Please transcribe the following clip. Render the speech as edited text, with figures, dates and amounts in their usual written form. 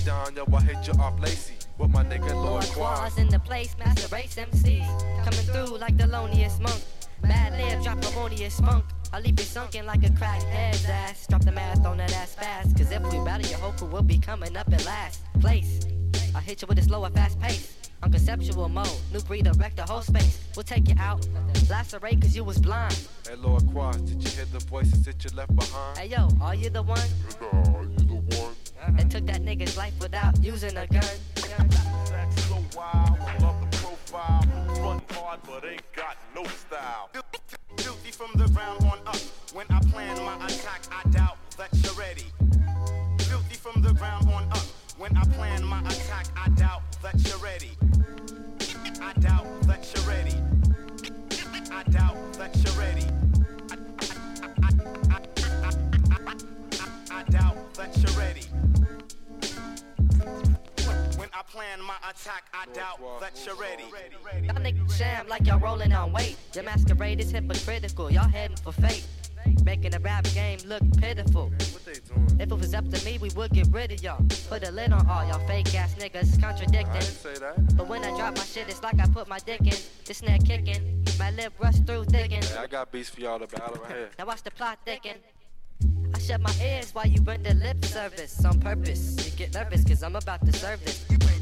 down, yo, I hit you off lacy. With my nigga Lord Quaz in the place, master race MCs coming through like the loneliest monk. Bad lib, drop harmonious funk. I'll leave you sunken like a crackhead's ass. Drop the math on that ass fast, cause if we battle, your whole crew will be coming up in last place. I'll hit you with a slower, fast pace. On conceptual mode, new breed of wreck the whole space. We'll take you out, lacerate cause you was blind. Hey Lord Quaz, did you hear the voices that you left behind? Hey yo, are you the one? Are you the one? That took that nigga's life without using a gun. That's so wild, I love the profile. Run hard but ain't got no style. Filthy from the ground on up. When I plan my attack, I doubt that you're ready. Filthy from the ground on up. When I plan my attack, I doubt that you're ready. I doubt that you're ready. I doubt that you're ready. I doubt that you're ready. When I plan my attack, I doubt that you're ready. Y'all niggas sham like y'all rolling on weight. Your masquerade is hypocritical, y'all heading for fate. Making the rap game look pitiful. What they doing? If it was up to me, we would get rid of y'all. Put a lid on all y'all fake ass niggas contradicting. I didn't say that. But when I drop my shit, it's like I put my dick in. This snare kicking, my lip rust through thicken. Hey, I got beats for y'all to battle right here. Now watch the plot thicken. I shut my ears while you render lip service on purpose. You get nervous cause I'm about to serve this.